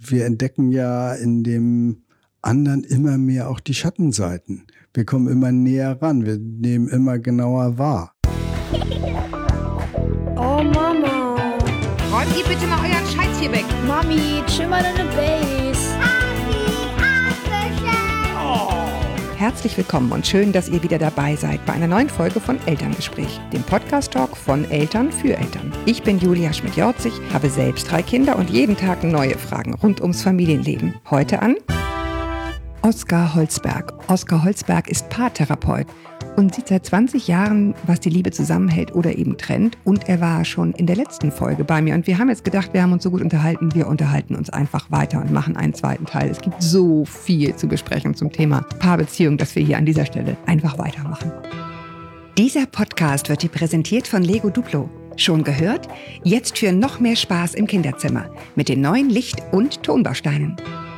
Wir entdecken ja in dem anderen immer mehr auch die Schattenseiten. Wir kommen immer näher ran, wir nehmen immer genauer wahr. Oh Mama. Räumt ihr bitte mal euren Scheiß hier weg. Mami, chill mal deine Base. Herzlich willkommen und schön, dass ihr wieder dabei seid bei einer neuen Folge von Elterngespräch, dem Podcast-Talk von Eltern für Eltern. Ich bin Julia Schmidt-Jorzig, habe selbst 3 Kinder und jeden Tag neue Fragen rund ums Familienleben. Heute an Oskar Holzberg. Oskar Holzberg ist Paartherapeut und sieht seit 20 Jahren, was die Liebe zusammenhält oder eben trennt. Und er war schon in der letzten Folge bei mir. Und wir haben jetzt gedacht, wir haben uns so gut unterhalten, wir unterhalten uns einfach weiter und machen einen zweiten Teil. Es gibt so viel zu besprechen zum Thema Paarbeziehung, dass wir hier an dieser Stelle einfach weitermachen. Dieser Podcast wird dir präsentiert von Lego Duplo. Schon gehört? Jetzt für noch mehr Spaß im Kinderzimmer mit den neuen Licht- und Tonbausteinen.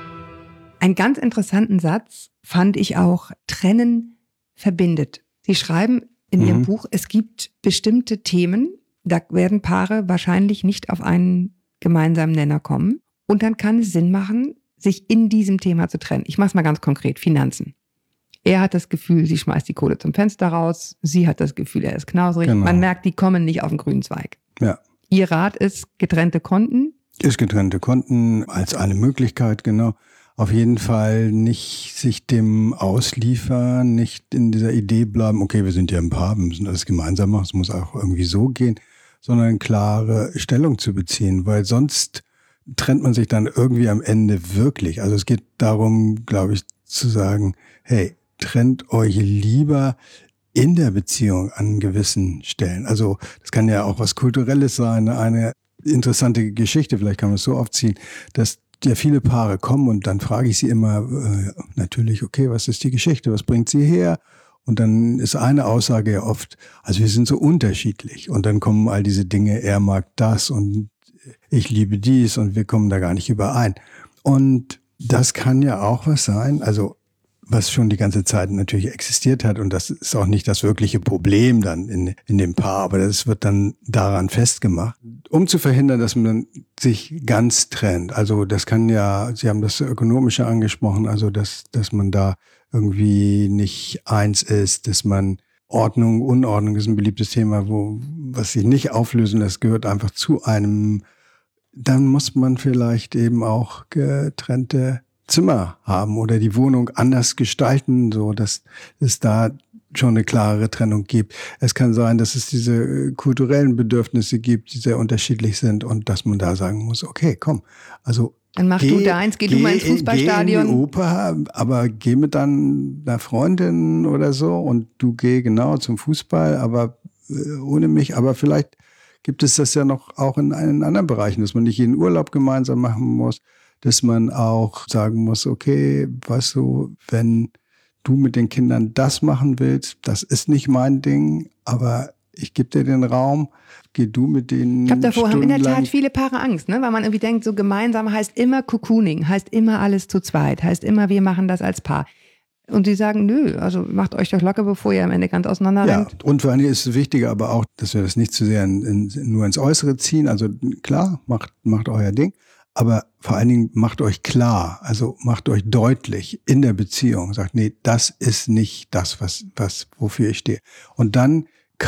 Einen ganz interessanten Satz fand ich auch: Trennen verbindet. Sie schreiben in Ihrem Buch, es gibt bestimmte Themen, da werden Paare wahrscheinlich nicht auf einen gemeinsamen Nenner kommen. Und dann kann es Sinn machen, sich in diesem Thema zu trennen. Ich mache es mal ganz konkret: Finanzen. Er hat das Gefühl, sie schmeißt die Kohle zum Fenster raus. Sie hat das Gefühl, er ist knausrig. Genau. Man merkt, die kommen nicht auf den grünen Zweig. Ja. Ihr Rat ist getrennte Konten? Ist getrennte Konten als eine Möglichkeit, genau. Auf jeden Fall nicht sich dem ausliefern, nicht in dieser Idee bleiben, okay, wir sind ja ein Paar, wir müssen das gemeinsam machen, es muss auch irgendwie so gehen, sondern eine klare Stellung zu beziehen, weil sonst trennt man sich dann irgendwie am Ende wirklich. Also es geht darum, glaube ich, zu sagen, hey, trennt euch lieber in der Beziehung an gewissen Stellen. Also das kann ja auch was Kulturelles sein, eine interessante Geschichte, vielleicht kann man es so aufziehen, dass ja viele Paare kommen und dann frage ich sie immer natürlich, okay, was ist die Geschichte, was bringt sie her? Und dann ist eine Aussage ja oft, also wir sind so unterschiedlich und dann kommen all diese Dinge, er mag das und ich liebe dies und wir kommen da gar nicht überein. Und das kann ja auch was sein, also was schon die ganze Zeit natürlich existiert hat, und das ist auch nicht das wirkliche Problem dann in dem Paar, aber das wird dann daran festgemacht, um zu verhindern, dass man sich ganz trennt. Also das kann ja, Sie haben das Ökonomische angesprochen, also dass man da irgendwie nicht eins ist, dass man Ordnung, Unordnung ist ein beliebtes Thema, was sich nicht auflösen lässt, gehört einfach zu einem. Dann muss man vielleicht eben auch getrennte Zimmer haben oder die Wohnung anders gestalten, so dass es da schon eine klare Trennung gibt. Es kann sein, dass es diese kulturellen Bedürfnisse gibt, die sehr unterschiedlich sind und dass man da sagen muss, okay, komm, also dann mach du deins, geh du mal ins Fußballstadion. Geh in die Oper, aber geh mit deiner Freundin oder so und du geh genau zum Fußball, aber ohne mich. Aber vielleicht gibt es das ja noch auch in anderen Bereichen, dass man nicht jeden Urlaub gemeinsam machen muss, dass man auch sagen muss, okay, weißt du, wenn du mit den Kindern das machen willst, das ist nicht mein Ding, aber ich gebe dir den Raum, geh du mit denen. Ich glaube, davor haben in der Tat viele Paare Angst, ne? Weil man irgendwie denkt, so gemeinsam heißt immer Cocooning, heißt immer alles zu zweit, heißt immer wir machen das als Paar. Und sie sagen, nö, also macht euch doch locker, bevor ihr am Ende ganz auseinander rennt. Ja, und vor allem ist es wichtiger aber auch, dass wir das nicht zu sehr nur ins Äußere ziehen. Also klar, macht euer Ding. Aber vor allen Dingen macht euch klar, also macht euch deutlich in der Beziehung, sagt, nee, das ist nicht das, wofür ich stehe. Und dann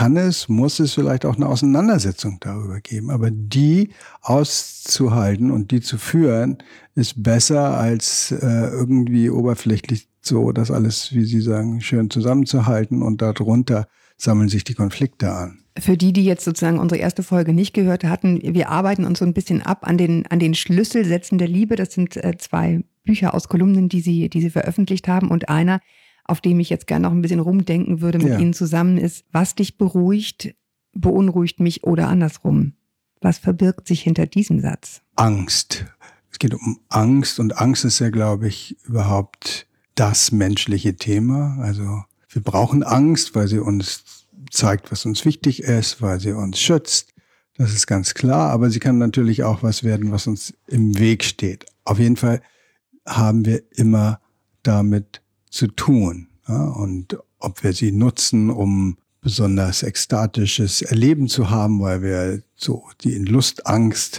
muss es vielleicht auch eine Auseinandersetzung darüber geben. Aber die auszuhalten und die zu führen, ist besser als irgendwie oberflächlich so das alles, wie Sie sagen, schön zusammenzuhalten und darunter sammeln sich die Konflikte an. Für die jetzt sozusagen unsere erste Folge nicht gehört hatten, wir arbeiten uns so ein bisschen ab an den Schlüsselsätzen der Liebe. Das sind 2 Bücher aus Kolumnen, die sie veröffentlicht haben. Und einer, auf dem ich jetzt gerne noch ein bisschen rumdenken würde mit Ihnen zusammen, ist: Was dich beruhigt, beunruhigt mich oder andersrum. Was verbirgt sich hinter diesem Satz? Angst. Es geht um Angst und Angst ist ja, glaube ich, überhaupt das menschliche Thema. Also wir brauchen Angst, weil sie uns zeigt, was uns wichtig ist, weil sie uns schützt. Das ist ganz klar, aber sie kann natürlich auch was werden, was uns im Weg steht. Auf jeden Fall haben wir immer damit zu tun. Ja? Und ob wir sie nutzen, um besonders ekstatisches Erleben zu haben, weil wir so die in Lust, Angst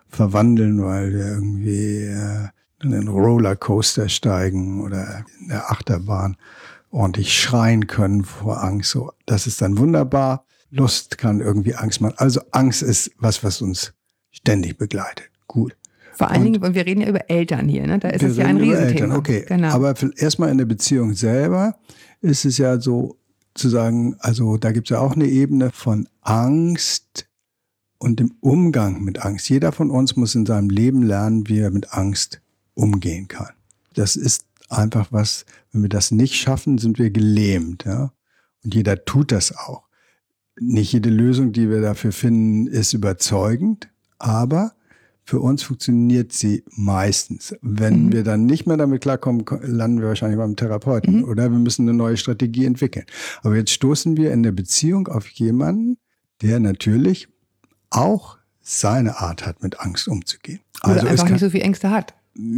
verwandeln, weil wir irgendwie in einen Rollercoaster steigen oder in der Achterbahn ordentlich schreien können vor Angst. So, das ist dann wunderbar. Lust kann irgendwie Angst machen. Also Angst ist was uns ständig begleitet. Gut. Vor allen Dingen, und wir reden ja über Eltern hier, ne? Da ist es ja ein Riesenthema. Okay, genau. Aber erstmal in der Beziehung selber ist es ja so zu sagen, also da gibt es ja auch eine Ebene von Angst und dem Umgang mit Angst. Jeder von uns muss in seinem Leben lernen, wie er mit Angst umgehen kann. Das ist einfach was, wenn wir das nicht schaffen, sind wir gelähmt. Ja? Und jeder tut das auch. Nicht jede Lösung, die wir dafür finden, ist überzeugend, aber für uns funktioniert sie meistens. Wenn wir dann nicht mehr damit klarkommen, landen wir wahrscheinlich beim Therapeuten oder wir müssen eine neue Strategie entwickeln. Aber jetzt stoßen wir in der Beziehung auf jemanden, der natürlich auch seine Art hat, mit Angst umzugehen. Oder also einfach nicht so viel Ängste hat.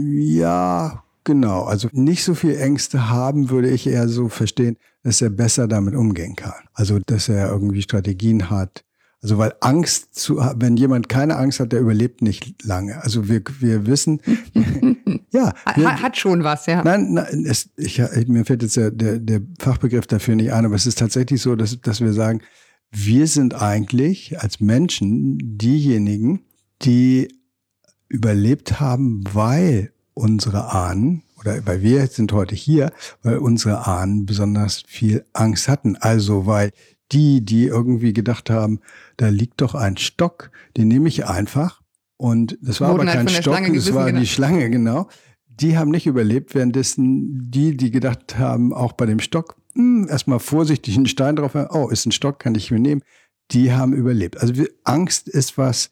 Ja, genau. Also nicht so viel Ängste haben, würde ich eher so verstehen, dass er besser damit umgehen kann. Also dass er irgendwie Strategien hat. Also weil wenn jemand keine Angst hat, der überlebt nicht lange. Also wir wissen, ja. Hat schon was, ja. Nein, mir fällt jetzt der Fachbegriff dafür nicht ein, aber es ist tatsächlich so, dass wir sagen, wir sind eigentlich als Menschen diejenigen, die überlebt haben, weil unsere Ahnen, oder weil wir sind heute hier, weil unsere Ahnen besonders viel Angst hatten. Also weil die irgendwie gedacht haben, da liegt doch ein Stock, den nehme ich einfach. Und das war aber kein Stock, das war die Schlange, genau. Die haben nicht überlebt, währenddessen die gedacht haben, auch bei dem Stock, erstmal vorsichtig einen Stein drauf, oh, ist ein Stock, kann ich mir nehmen. Die haben überlebt. Also Angst ist was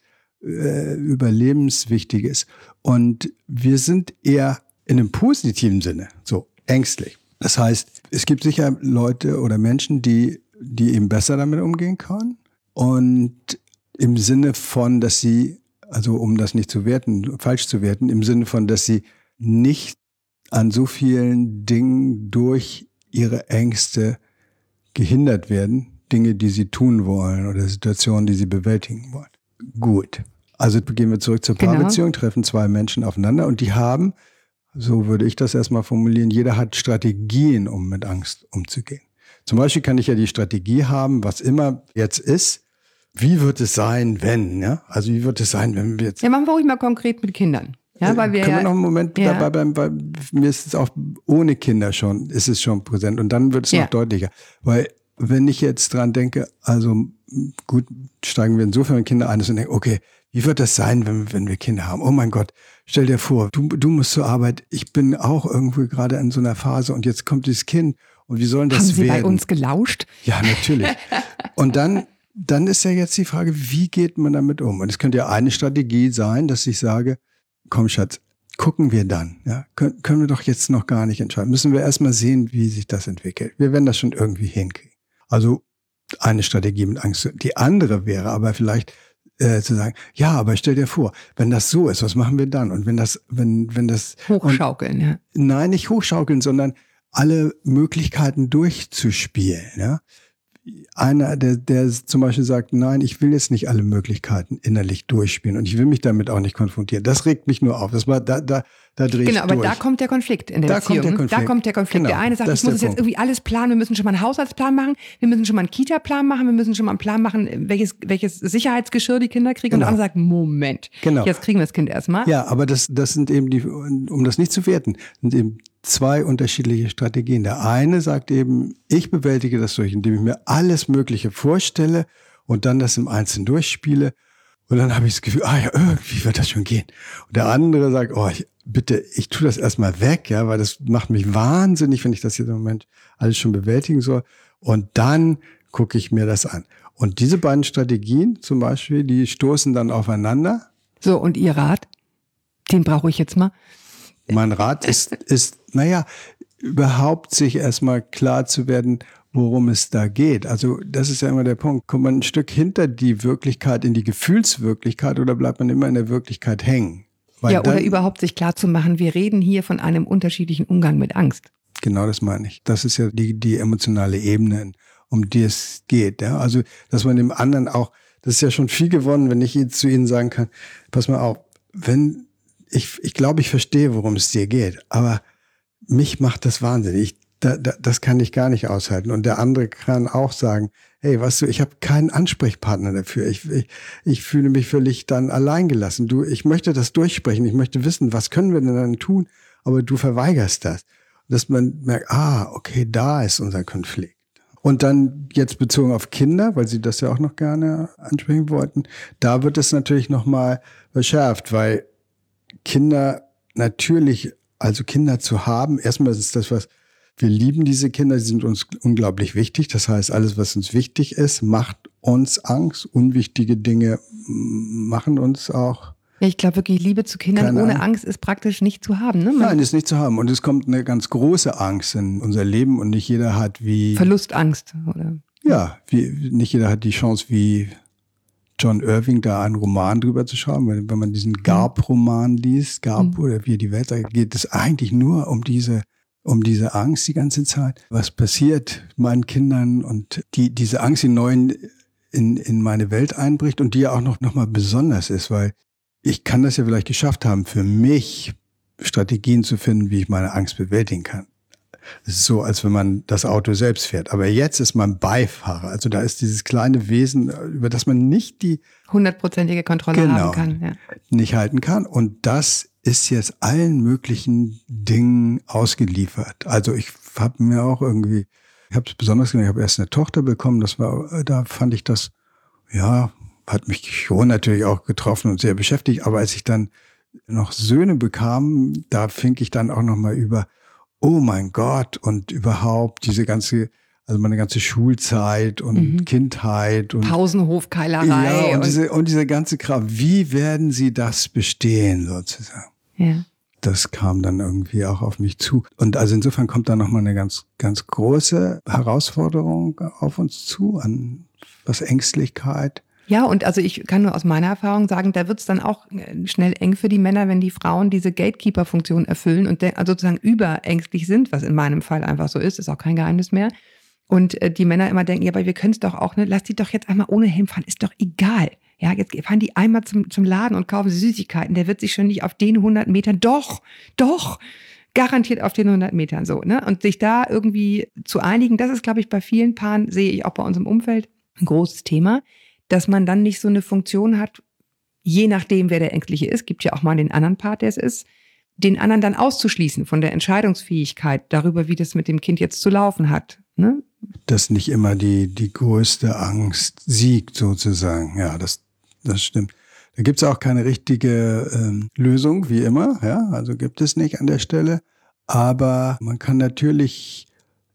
Überlebenswichtiges. Und wir sind eher in einem positiven Sinne so ängstlich. Das heißt, es gibt sicher Leute oder Menschen, die eben besser damit umgehen können. Und im Sinne von, dass sie, also um das nicht zu werten, falsch zu werten, im Sinne von, dass sie nicht an so vielen Dingen durch ihre Ängste gehindert werden, Dinge, die sie tun wollen oder Situationen, die sie bewältigen wollen. Gut. Also gehen wir zurück zur Paarbeziehung, treffen zwei Menschen aufeinander und die haben, so würde ich das erstmal formulieren, jeder hat Strategien, um mit Angst umzugehen. Zum Beispiel kann ich ja die Strategie haben, was immer jetzt ist, wie wird es sein, wenn, ja? Also wie wird es sein, wenn wir jetzt... Ja, machen wir ruhig mal konkret mit Kindern. Ja, weil wir können wir noch einen Moment dabei bleiben, weil mir ist es auch ohne Kinder ist es schon präsent und dann wird es noch deutlicher. Weil wenn ich jetzt dran denke, also gut, steigen wir insofern Kinder ein und denken, okay, wie wird das sein, wenn wir Kinder haben? Oh mein Gott, stell dir vor, du musst zur Arbeit, ich bin auch irgendwo gerade in so einer Phase und jetzt kommt dieses Kind und wie sollen das werden? Haben Sie bei uns gelauscht? Ja, natürlich. Und dann ist ja jetzt die Frage, wie geht man damit um? Und es könnte ja eine Strategie sein, dass ich sage, komm Schatz, gucken wir dann. Ja? Können wir doch jetzt noch gar nicht entscheiden. Müssen wir erstmal sehen, wie sich das entwickelt. Wir werden das schon irgendwie hinkriegen. Also eine Strategie mit Angst. Die andere wäre aber vielleicht zu sagen, ja, aber stell dir vor, wenn das so ist, was machen wir dann? Und wenn das hochschaukeln, ja. Nein, nicht hochschaukeln, sondern alle Möglichkeiten durchzuspielen. Ja? Einer, der zum Beispiel sagt, nein, ich will jetzt nicht alle Möglichkeiten innerlich durchspielen und ich will mich damit auch nicht konfrontieren. Das regt mich nur auf. Das war, da drehe ich durch. Genau, aber da kommt der Konflikt in der Beziehung. Da kommt der Konflikt. Genau, der eine sagt, ich muss jetzt irgendwie alles planen, wir müssen schon mal einen Haushaltsplan machen, wir müssen schon mal einen Kita-Plan machen, wir müssen schon mal einen Plan machen, welches Sicherheitsgeschirr die Kinder kriegen. Genau. Und der andere sagt, Moment, jetzt kriegen wir das Kind erstmal. Ja, aber das sind eben um das nicht zu werten, sind eben zwei unterschiedliche Strategien. Der eine sagt eben, ich bewältige das durch, indem ich mir alles Mögliche vorstelle und dann das im Einzelnen durchspiele. Und dann habe ich das Gefühl, irgendwie wird das schon gehen. Und der andere sagt, ich tue das erstmal weg, ja, weil das macht mich wahnsinnig, wenn ich das jetzt im Moment alles schon bewältigen soll. Und dann gucke ich mir das an. Und diese beiden Strategien zum Beispiel, die stoßen dann aufeinander. So, und Ihr Rat? Den brauche ich jetzt mal. Mein Rat ist, überhaupt sich erstmal klar zu werden, worum es da geht. Also das ist ja immer der Punkt. Kommt man ein Stück hinter die Wirklichkeit, in die Gefühlswirklichkeit oder bleibt man immer in der Wirklichkeit hängen? Oder überhaupt sich klar zu machen, wir reden hier von einem unterschiedlichen Umgang mit Angst. Genau, das meine ich. Das ist ja die emotionale Ebene, um die es geht. Ja? Also, dass man dem anderen auch, das ist ja schon viel gewonnen, wenn ich zu Ihnen sagen kann, pass mal auf, ich glaube, ich verstehe, worum es dir geht, aber mich macht das wahnsinnig. Das kann ich gar nicht aushalten. Und der andere kann auch sagen, hey, weißt du, ich habe keinen Ansprechpartner dafür. Ich fühle mich völlig dann alleingelassen. Ich möchte das durchsprechen. Ich möchte wissen, was können wir denn dann tun? Aber du verweigerst das. Dass man merkt, okay, da ist unser Konflikt. Und dann jetzt bezogen auf Kinder, weil Sie das ja auch noch gerne ansprechen wollten, da wird es natürlich nochmal verschärft, weil Kinder natürlich, also Kinder zu haben, erstmal ist das was, wir lieben diese Kinder, sie sind uns unglaublich wichtig. Das heißt, alles, was uns wichtig ist, macht uns Angst. Unwichtige Dinge machen uns auch. Ja, ich glaube wirklich, Liebe zu Kindern ohne Angst ist praktisch nicht zu haben. Ne? Nein, ist nicht zu haben. Und es kommt eine ganz große Angst in unser Leben und nicht jeder hat wie... Verlustangst, oder? Ja, nicht jeder hat die Chance wie John Irving da einen Roman drüber zu schreiben. Wenn man diesen Garp-Roman liest, Garp oder wie die Welt, da geht es eigentlich nur um diese Angst die ganze Zeit. Was passiert meinen Kindern und diese Angst, die neu in meine Welt einbricht und die ja auch noch mal besonders ist, weil ich kann das ja vielleicht geschafft haben, für mich Strategien zu finden, wie ich meine Angst bewältigen kann. Es ist so, als wenn man das Auto selbst fährt. Aber jetzt ist man Beifahrer. Also da ist dieses kleine Wesen, über das man nicht die 100%ige Kontrolle haben kann. Ja. Nicht halten kann. Und das ist jetzt allen möglichen Dingen ausgeliefert. Also ich habe mir auch irgendwie, ich habe es besonders gemacht, ich habe erst eine Tochter bekommen, da fand ich das, ja, hat mich schon natürlich auch getroffen und sehr beschäftigt. Aber als ich dann noch Söhne bekam, da fing ich dann auch nochmal über, oh mein Gott, und überhaupt meine ganze Schulzeit und Kindheit und Pausenhofkeilerei. Ja, und diese ganze Kram. Wie werden sie das bestehen, sozusagen? Ja. Das kam dann irgendwie auch auf mich zu. Und also insofern kommt da nochmal eine ganz, ganz große Herausforderung auf uns zu, an was Ängstlichkeit. Ja, und also ich kann nur aus meiner Erfahrung sagen, da wird's dann auch schnell eng für die Männer, wenn die Frauen diese Gatekeeper-Funktion erfüllen und also sozusagen überängstlich sind, was in meinem Fall einfach so ist auch kein Geheimnis mehr. Und die Männer immer denken, ja, aber wir können es doch auch, ne, lass die doch jetzt einmal ohne Helm fahren, ist doch egal. Ja, jetzt fahren die einmal zum Laden und kaufen Süßigkeiten, der wird sich schon nicht auf den 100 Metern, doch, garantiert auf den 100 Metern so, ne? Und sich da irgendwie zu einigen, das ist, glaube ich, bei vielen Paaren, sehe ich auch bei uns im Umfeld, ein großes Thema, dass man dann nicht so eine Funktion hat, je nachdem, wer der Ängstliche ist, gibt ja auch mal den anderen Part, der es ist, den anderen dann auszuschließen von der Entscheidungsfähigkeit darüber, wie das mit dem Kind jetzt zu laufen hat. Ne? Dass nicht immer die größte Angst siegt, sozusagen. Ja, das stimmt. Da gibt es auch keine richtige Lösung, wie immer. Ja, also gibt es nicht an der Stelle. Aber man kann natürlich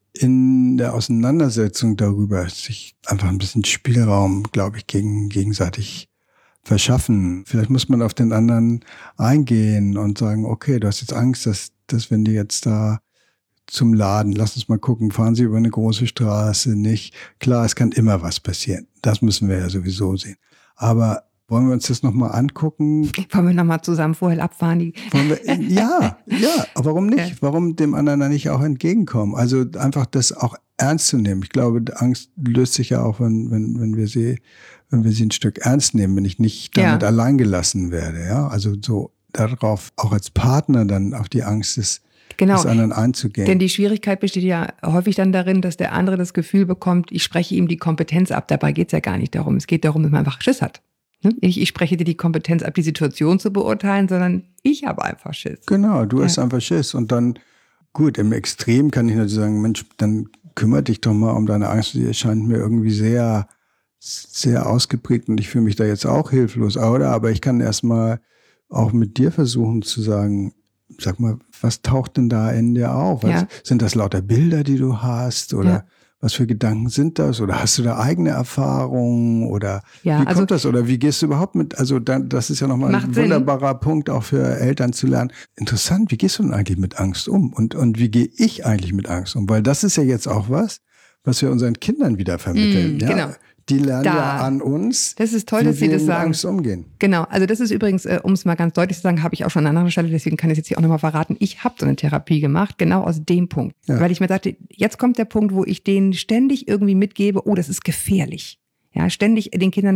in der Auseinandersetzung darüber sich einfach ein bisschen Spielraum, glaube ich, gegenseitig verschaffen. Vielleicht muss man auf den anderen eingehen und sagen, okay, du hast jetzt Angst, dass wenn die jetzt da zum Laden, lass uns mal gucken, fahren sie über eine große Straße, nicht? Klar, es kann immer was passieren. Das müssen wir ja sowieso sehen. Aber wollen wir uns das nochmal angucken? Wollen wir nochmal zusammen vorher abfahren? Ja, aber warum nicht? Ja. Warum dem anderen da nicht auch entgegenkommen? Also einfach das auch ernst zu nehmen. Ich glaube, Angst löst sich ja auch, wenn wir sie ein Stück ernst nehmen, wenn ich nicht damit allein gelassen werde. Ja, also so darauf auch als Partner dann auf die Angst des anderen einzugehen. Denn die Schwierigkeit besteht ja häufig dann darin, dass der andere das Gefühl bekommt, ich spreche ihm die Kompetenz ab. Dabei geht es ja gar nicht darum. Es geht darum, dass man einfach Schiss hat. Ich spreche dir die Kompetenz ab, die Situation zu beurteilen, sondern ich habe einfach Schiss. Genau, du hast einfach Schiss. Und dann, gut, im Extrem kann ich natürlich sagen, Mensch, dann kümmere dich doch mal um deine Angst. Die erscheint mir irgendwie sehr, sehr ausgeprägt und ich fühle mich da jetzt auch hilflos. Aber ich kann erstmal auch mit dir versuchen zu sagen, sag mal, was taucht denn da in dir auf? Ja. Sind das lauter Bilder, die du hast? Oder was für Gedanken sind das? Oder hast du da eigene Erfahrungen? Oder wie kommt das? Oder wie gehst du überhaupt mit? Also das ist ja nochmal ein wunderbarer Punkt auch für Eltern zu lernen. Interessant, wie gehst du denn eigentlich mit Angst um? Und wie gehe ich eigentlich mit Angst um? Weil das ist ja jetzt auch was wir unseren Kindern wieder vermitteln. Ja? Genau. Die lernen ja an uns, das ist toll, dass Sie das sagen. Angst umgehen. Genau, also das ist übrigens, um es mal ganz deutlich zu sagen, habe ich auch schon an anderer Stelle, deswegen kann ich es jetzt hier auch nochmal verraten, ich habe so eine Therapie gemacht, genau aus dem Punkt. Ja. Weil ich mir dachte, jetzt kommt der Punkt, wo ich denen ständig irgendwie mitgebe, oh, das ist gefährlich. Ja, ständig den Kindern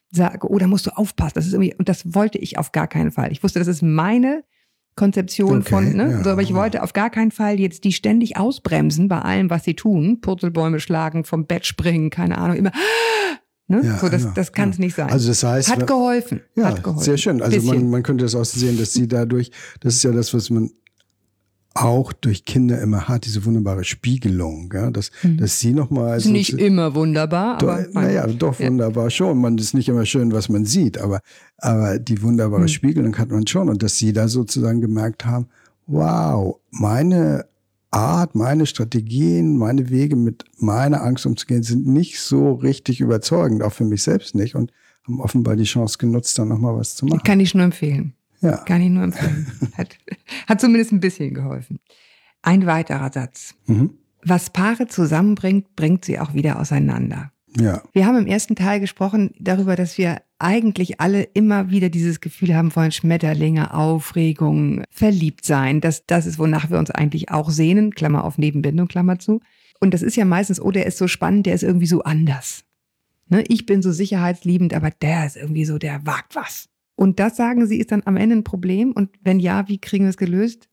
sage, oh, da musst du aufpassen. Das ist irgendwie, und das wollte ich auf gar keinen Fall. Ich wusste, das ist meine Konzeption von, ne? Ja. So, aber ich wollte auf gar keinen Fall jetzt die ständig ausbremsen bei allem, was sie tun. Purzelbäume schlagen, vom Bett springen, keine Ahnung, immer. Ne? Ja, so, das kann es nicht sein. Also das heißt, hat geholfen. Ja, hat geholfen. Sehr schön. Also man könnte das auch sehen, dass sie dadurch, das ist ja das, was man auch durch Kinder immer hat, diese wunderbare Spiegelung, ja, dass sie nochmal... Ist nicht immer wunderbar, aber... Doch wunderbar schon. Man ist nicht immer schön, was man sieht, aber die wunderbare Spiegelung hat man schon. Und dass sie da sozusagen gemerkt haben, wow, meine Art, meine Strategien, meine Wege mit meiner Angst umzugehen, sind nicht so richtig überzeugend, auch für mich selbst nicht. Und haben offenbar die Chance genutzt, dann nochmal was zu machen. Kann ich nur empfehlen. Ja. Kann ich nur empfehlen. Hat zumindest ein bisschen geholfen. Ein weiterer Satz. Was Paare zusammenbringt, bringt sie auch wieder auseinander. Ja. Wir haben im ersten Teil gesprochen darüber, dass wir eigentlich alle immer wieder dieses Gefühl haben wollen, Schmetterlinge, Aufregung, verliebt sein. Das ist, wonach wir uns eigentlich auch sehnen. Klammer auf Nebenbindung, Klammer zu. Und das ist ja meistens, oh, der ist so spannend, der ist irgendwie so anders. Ne? Ich bin so sicherheitsliebend, aber der ist irgendwie so, der wagt was. Und das, sagen Sie, ist dann am Ende ein Problem? Und wenn ja, wie kriegen wir es gelöst?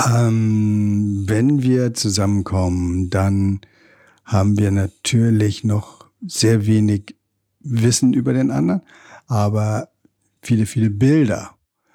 Wenn wir zusammenkommen, dann haben wir natürlich noch sehr wenig Wissen über den anderen, aber viele, viele Bilder.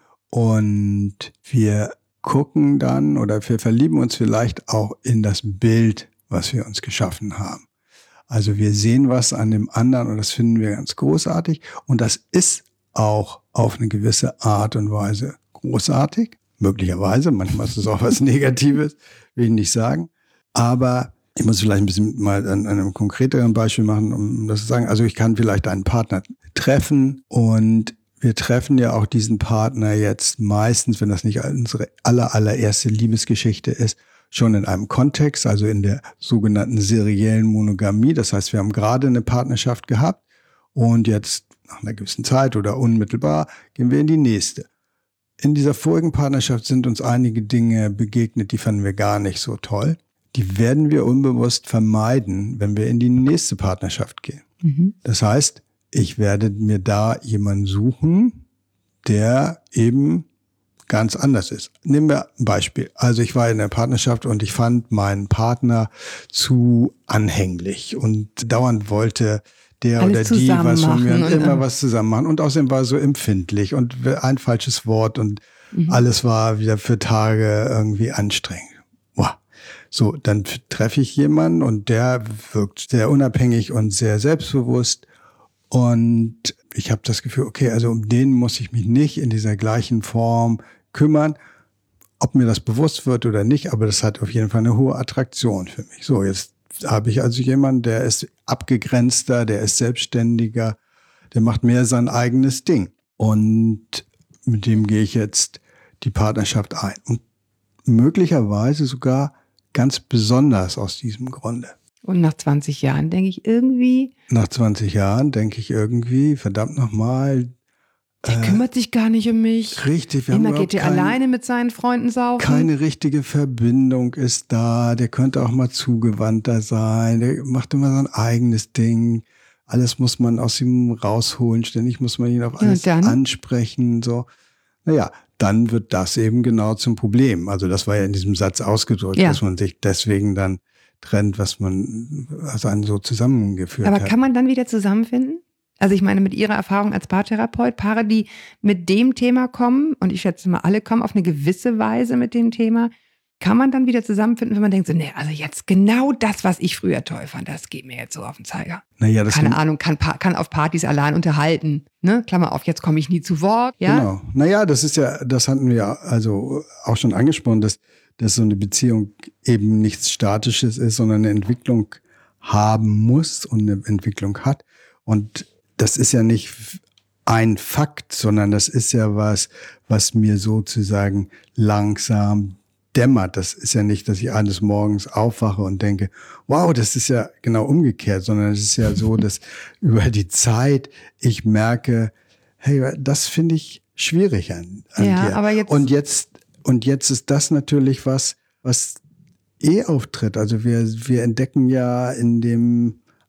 Und wir gucken dann oder wir verlieben uns vielleicht auch in das Bild, was wir uns geschaffen haben. Also wir sehen was an dem anderen und das finden wir ganz großartig. Und das ist auch auf eine gewisse Art und Weise großartig. Möglicherweise, manchmal ist es auch was Negatives, will ich nicht sagen. Aber ich muss vielleicht ein bisschen mal an einem konkreteren Beispiel machen, um das zu sagen. Also ich kann vielleicht einen Partner treffen und wir treffen ja auch diesen Partner jetzt meistens, wenn das nicht unsere allererste Liebesgeschichte ist, schon in einem Kontext, also in der sogenannten seriellen Monogamie. Das heißt, wir haben gerade eine Partnerschaft gehabt und jetzt nach einer gewissen Zeit oder unmittelbar gehen wir in die nächste. In dieser vorigen Partnerschaft sind uns einige Dinge begegnet, die fanden wir gar nicht so toll. Die werden wir unbewusst vermeiden, wenn wir in die nächste Partnerschaft gehen. Das heißt, ich werde mir da jemanden suchen, der eben ganz anders ist. Nehmen wir ein Beispiel. Also ich war in der Partnerschaft und ich fand meinen Partner zu anhänglich und dauernd wollte der alles oder die was von mir und immer und was zusammen machen. Und außerdem war er so empfindlich und ein falsches Wort und alles war wieder für Tage irgendwie anstrengend. Wow. So, dann treffe ich jemanden und der wirkt sehr unabhängig und sehr selbstbewusst. Und ich habe das Gefühl, okay, also um den muss ich mich nicht in dieser gleichen Form kümmern, ob mir das bewusst wird oder nicht, aber das hat auf jeden Fall eine hohe Attraktion für mich. So, jetzt habe ich also jemanden, der ist abgegrenzter, der ist selbstständiger, der macht mehr sein eigenes Ding. Und mit dem gehe ich jetzt die Partnerschaft ein. Und möglicherweise sogar ganz besonders aus diesem Grunde. Und nach 20 Jahren denke ich irgendwie... Nach 20 Jahren denke ich irgendwie, verdammt nochmal... Der kümmert sich gar nicht um mich. Richtig. Immer geht er alleine mit seinen Freunden saufen. Keine richtige Verbindung ist da. Der könnte auch mal zugewandter sein. Der macht immer sein eigenes Ding. Alles muss man aus ihm rausholen. Ständig muss man ihn auf alles ansprechen. So. Naja, dann wird das eben genau zum Problem. Also das war ja in diesem Satz ausgedrückt, dass man sich deswegen dann trennt, was einen so zusammengeführt hat. Aber kann man dann wieder zusammenfinden? Also ich meine, mit Ihrer Erfahrung als Paartherapeut, Paare, die mit dem Thema kommen, und ich schätze mal, alle kommen auf eine gewisse Weise mit dem Thema, kann man dann wieder zusammenfinden, wenn man denkt, so, nee, also jetzt genau das, was ich früher toll fand, das geht mir jetzt so auf den Zeiger. Naja, das Keine Ahnung, kann auf Partys allein unterhalten, ne? Klammer auf, jetzt komme ich nie zu Wort, ja? Genau. Naja, das hatten wir ja also auch schon angesprochen, dass so eine Beziehung eben nichts Statisches ist, sondern eine Entwicklung haben muss und eine Entwicklung hat. Und das ist ja nicht ein Fakt, sondern das ist ja was mir sozusagen langsam dämmert. Das ist ja nicht, dass ich eines Morgens aufwache und denke, wow, das ist ja genau umgekehrt, sondern es ist ja so, dass über die Zeit ich merke, hey, das finde ich schwierig an dir. Aber jetzt und jetzt ist das natürlich was auftritt. Also wir entdecken ja in dem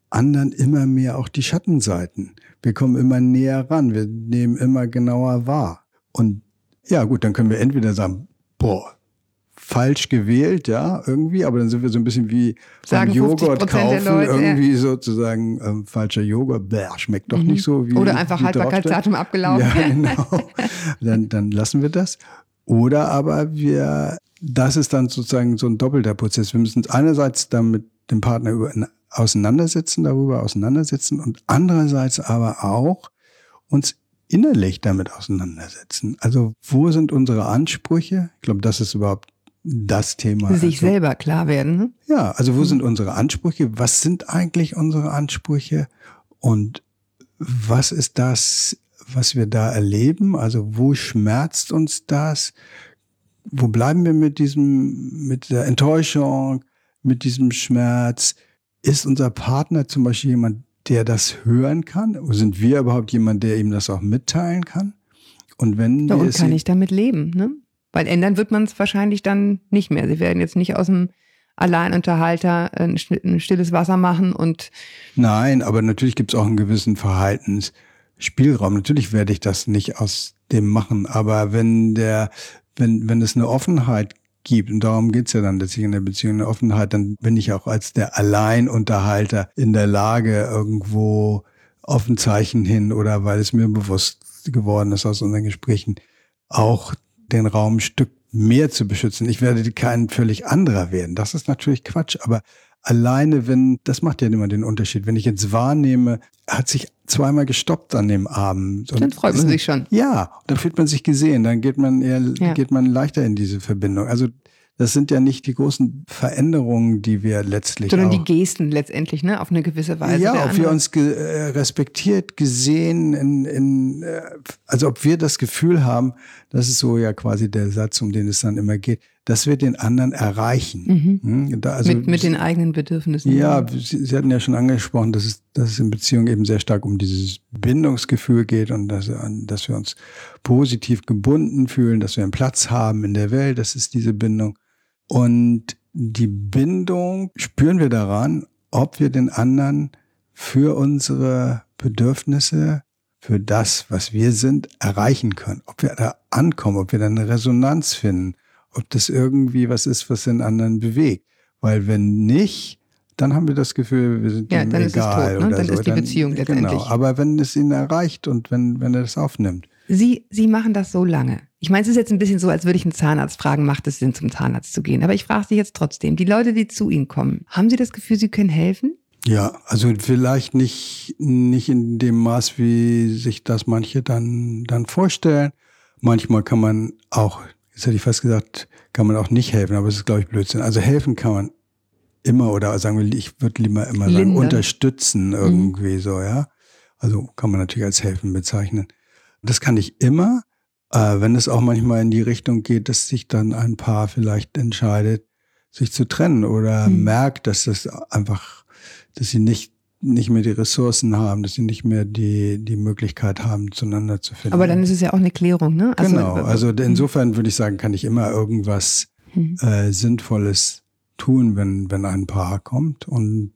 anderen immer mehr auch die Schattenseiten. Wir kommen immer näher ran, wir nehmen immer genauer wahr. Und ja gut, dann können wir entweder sagen, falsch gewählt, ja, irgendwie, aber dann sind wir so ein bisschen wie beim Joghurt kaufen, Leute, irgendwie sozusagen falscher Joghurt, schmeckt doch nicht so wie. Oder einfach Haltbarkeitsdatum abgelaufen. Ja, genau. Dann lassen wir das. Oder aber das ist dann sozusagen so ein doppelter Prozess. Wir müssen uns einerseits dann mit dem Partner darüber auseinandersetzen und andererseits aber auch uns innerlich damit auseinandersetzen. Also wo sind unsere Ansprüche? Ich glaube, das ist überhaupt das Thema. Sich selber klar werden. Ne? Ja, also wo sind unsere Ansprüche? Was sind eigentlich unsere Ansprüche? Und was ist das, was wir da erleben? Also wo schmerzt uns das? Wo bleiben wir mit der Enttäuschung, mit diesem Schmerz? Ist unser Partner zum Beispiel jemand, der das hören kann? Oder sind wir überhaupt jemand, der ihm das auch mitteilen kann? Und kann ich damit leben, ne? Weil ändern wird man es wahrscheinlich dann nicht mehr. Sie werden jetzt nicht aus dem Alleinunterhalter ein stilles Wasser machen und... Nein, aber natürlich gibt es auch einen gewissen Verhaltensspielraum. Natürlich werde ich das nicht aus dem machen, aber wenn es eine Offenheit gibt, und darum geht's ja dann letztlich in der Beziehung, eine Offenheit, dann bin ich auch als der Alleinunterhalter in der Lage, irgendwo auf ein Zeichen hin oder weil es mir bewusst geworden ist aus unseren Gesprächen, auch den Raum ein Stück mehr zu beschützen. Ich werde kein völlig anderer werden. Das ist natürlich Quatsch, aber alleine, das macht ja immer den Unterschied. Wenn ich jetzt wahrnehme, er hat sich zweimal gestoppt an dem Abend. Dann freut man sich schon. Ja, dann fühlt man sich gesehen, dann geht man leichter in diese Verbindung. Also das sind ja nicht die großen Veränderungen, die wir letztlich sondern die Gesten letztendlich, ne, auf eine gewisse Weise. Ja, ob wir uns respektiert, gesehen, also ob wir das Gefühl haben, das ist so ja quasi der Satz, um den es dann immer geht, dass wir den anderen erreichen. Also, mit den eigenen Bedürfnissen. Ja, Sie hatten ja schon angesprochen, dass es in Beziehungen eben sehr stark um dieses Bindungsgefühl geht und dass wir uns positiv gebunden fühlen, dass wir einen Platz haben in der Welt, das ist diese Bindung. Und die Bindung spüren wir daran, ob wir den anderen für unsere Bedürfnisse, für das, was wir sind, erreichen können. Ob wir da ankommen, ob wir da eine Resonanz finden, ob das irgendwie was ist, was den anderen bewegt. Weil wenn nicht, dann haben wir das Gefühl, wir sind ihm egal. Ist es tot, ne? Oder dann so. Ist die Beziehung letztendlich. Genau, aber wenn es ihn erreicht und wenn er das aufnimmt. Sie machen das so lange. Ich meine, es ist jetzt ein bisschen so, als würde ich einen Zahnarzt fragen, macht es Sinn, zum Zahnarzt zu gehen? Aber ich frage Sie jetzt trotzdem, die Leute, die zu Ihnen kommen, haben Sie das Gefühl, Sie können helfen? Ja, also vielleicht nicht in dem Maß, wie sich das manche dann vorstellen. Manchmal kann man auch, jetzt hätte ich fast gesagt, kann man auch nicht helfen, aber es ist, glaube ich, Blödsinn. Also helfen kann man immer, oder sagen wir, ich würde lieber immer sagen, unterstützen irgendwie so, ja. Also kann man natürlich als helfen bezeichnen. Das kann ich immer, wenn es auch manchmal in die Richtung geht, dass sich dann ein Paar vielleicht entscheidet, sich zu trennen oder merkt, dass das einfach, dass sie nicht mehr die Ressourcen haben, dass sie nicht mehr die Möglichkeit haben, zueinander zu finden. Aber dann ist es ja auch eine Klärung, ne? Also insofern würde ich sagen, kann ich immer irgendwas Sinnvolles tun, wenn ein Paar kommt. Und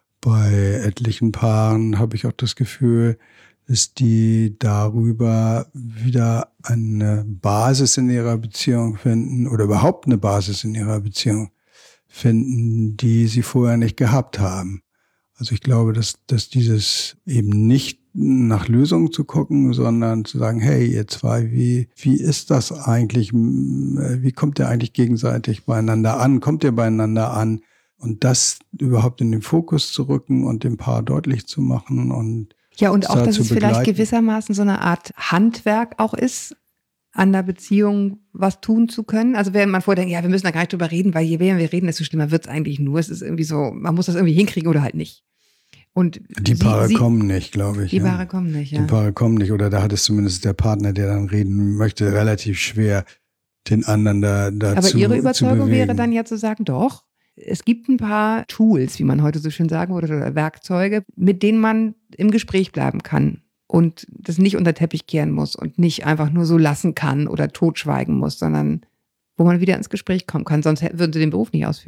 bei etlichen Paaren habe ich auch das Gefühl, dass die darüber wieder eine Basis in ihrer Beziehung finden oder überhaupt eine Basis in ihrer Beziehung finden, die sie vorher nicht gehabt haben. Also ich glaube, dass dieses eben nicht nach Lösungen zu gucken, sondern zu sagen, hey, ihr zwei, wie ist das eigentlich? Wie kommt ihr eigentlich gegenseitig beieinander an? Kommt ihr beieinander an? Und das überhaupt in den Fokus zu rücken und dem Paar deutlich zu machen und auch, dass es vielleicht gewissermaßen so eine Art Handwerk auch ist, an der Beziehung was tun zu können. Also wenn man vordenkt, ja, wir müssen da gar nicht drüber reden, weil je mehr wir reden, desto schlimmer wird es eigentlich nur. Es ist irgendwie so, man muss das irgendwie hinkriegen oder halt nicht. Und die Paare kommen nicht, glaube ich. Die Paare kommen nicht, ja. Die Paare kommen nicht. Oder da hat es zumindest der Partner, der dann reden möchte, relativ schwer, den anderen dazu Aber Ihre Überzeugung zu bewegen. wäre dann ja zu sagen, doch, es gibt ein paar Tools, wie man heute so schön sagen würde, oder Werkzeuge, mit denen man im Gespräch bleiben kann und das nicht unter den Teppich kehren muss und nicht einfach nur so lassen kann oder totschweigen muss, sondern wo man wieder ins Gespräch kommen kann. Sonst würden Sie den Beruf nicht ausführen.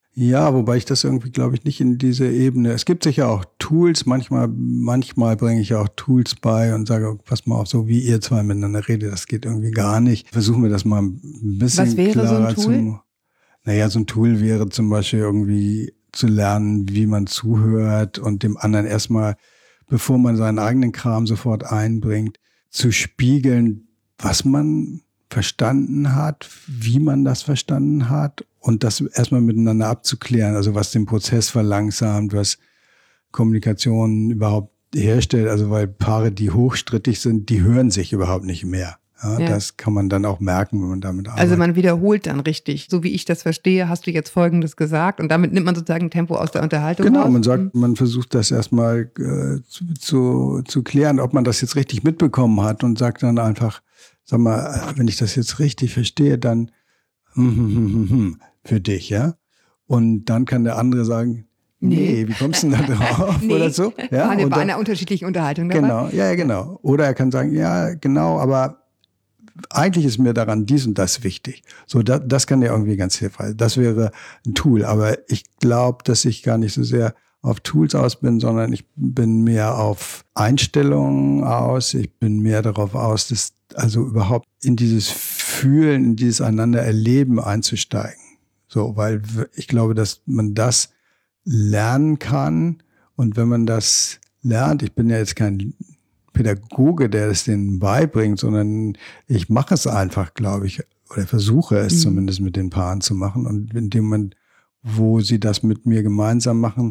Ja, wobei ich das irgendwie, glaube ich, nicht in diese Ebene. Es gibt sicher auch Tools. Manchmal bringe ich auch Tools bei und sage, pass mal auf, so wie ihr zwei miteinander redet, das geht irgendwie gar nicht. Versuchen wir das mal ein bisschen Was wäre klarer so ein Tool? So ein Tool wäre zum Beispiel irgendwie zu lernen, wie man zuhört und dem anderen erstmal, bevor man seinen eigenen Kram sofort einbringt, zu spiegeln, was man verstanden hat, wie man das verstanden hat und das erstmal miteinander abzuklären, also was den Prozess verlangsamt, was Kommunikation überhaupt herstellt, also weil Paare, die hochstrittig sind, die hören sich überhaupt nicht mehr. Ja. Das kann man dann auch merken, wenn man damit arbeitet. Also man wiederholt dann richtig. So wie ich das verstehe, hast du jetzt Folgendes gesagt und damit nimmt man sozusagen Tempo aus der Unterhaltung raus. Genau, man sagt, man versucht das erstmal zu klären, ob man das jetzt richtig mitbekommen hat und sagt dann einfach, sag mal, wenn ich das jetzt richtig verstehe, dann für dich, ja? Und dann kann der andere sagen, nee, wie kommst du denn da drauf? Nee. Oder so. Ja? Waren wir bei einer unterschiedlichen Unterhaltung dabei? Genau, ja, genau. Oder er kann sagen, ja, genau, aber eigentlich ist mir daran dies und das wichtig. So, das kann ja irgendwie ganz hilfreich. Das wäre ein Tool. Aber ich glaube, dass ich gar nicht so sehr auf Tools aus bin, sondern ich bin mehr auf Einstellungen aus. Ich bin mehr darauf aus, dass also überhaupt in dieses Fühlen, in dieses einander Erleben einzusteigen. So, weil ich glaube, dass man das lernen kann. Und wenn man das lernt, ich bin ja jetzt kein Pädagoge, der es denen beibringt, sondern ich mache es einfach, glaube ich, oder versuche es zumindest mit den Paaren zu machen. Und in dem Moment, wo sie das mit mir gemeinsam machen,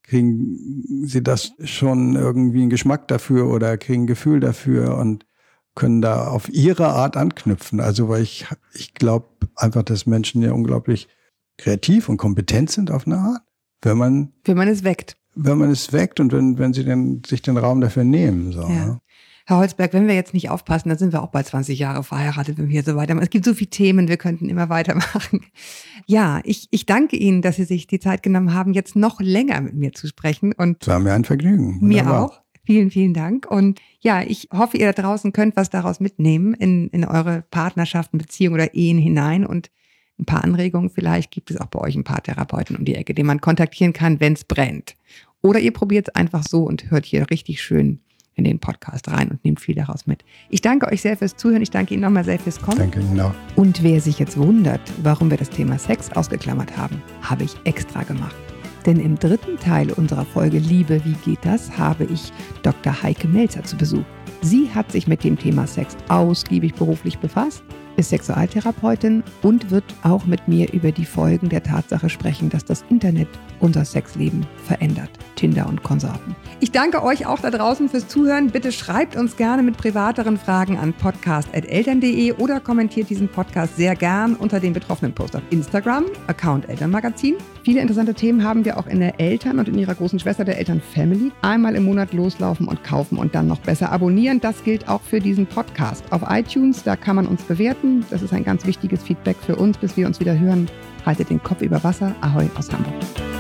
kriegen sie das schon irgendwie einen Geschmack dafür oder kriegen ein Gefühl dafür und können da auf ihre Art anknüpfen. Also weil ich glaube einfach, dass Menschen ja unglaublich kreativ und kompetent sind auf eine Art, wenn man es weckt. Wenn man es weckt und wenn sie sich den Raum dafür nehmen. So, ja. Herr Holzberg, wenn wir jetzt nicht aufpassen, dann sind wir auch bald 20 Jahre verheiratet, wenn wir hier so weitermachen. Es gibt so viele Themen, wir könnten immer weitermachen. Ja, ich danke Ihnen, dass Sie sich die Zeit genommen haben, jetzt noch länger mit mir zu sprechen. Und es war mir ein Vergnügen. Mir auch. Vielen, vielen Dank. Und ja, ich hoffe, ihr da draußen könnt was daraus mitnehmen in eure Partnerschaften, Beziehungen oder Ehen hinein. Und ein paar Anregungen vielleicht gibt es auch bei euch ein paar Therapeuten um die Ecke, den man kontaktieren kann, wenn es brennt. Oder ihr probiert es einfach so und hört hier richtig schön in den Podcast rein und nehmt viel daraus mit. Ich danke euch sehr fürs Zuhören. Ich danke Ihnen nochmal sehr fürs Kommen. Danke Ihnen auch. Und wer sich jetzt wundert, warum wir das Thema Sex ausgeklammert haben, habe ich extra gemacht. Denn im 3. Teil unserer Folge Liebe, wie geht das, habe ich Dr. Heike Melzer zu Besuch. Sie hat sich mit dem Thema Sex ausgiebig beruflich befasst, ist Sexualtherapeutin und wird auch mit mir über die Folgen der Tatsache sprechen, dass das Internet unser Sexleben verändert. Tinder und Konsorten. Ich danke euch auch da draußen fürs Zuhören. Bitte schreibt uns gerne mit privateren Fragen an podcast@eltern.de oder kommentiert diesen Podcast sehr gern unter den betroffenen Post auf Instagram, Account Elternmagazin. Viele interessante Themen haben wir auch in der Eltern und in ihrer großen Schwester der Eltern Family. Einmal im Monat loslaufen und kaufen und dann noch besser abonnieren. Das gilt auch für diesen Podcast. Auf iTunes, da kann man uns bewerten. Das ist ein ganz wichtiges Feedback für uns, bis wir uns wieder hören. Haltet den Kopf über Wasser. Ahoi aus Hamburg.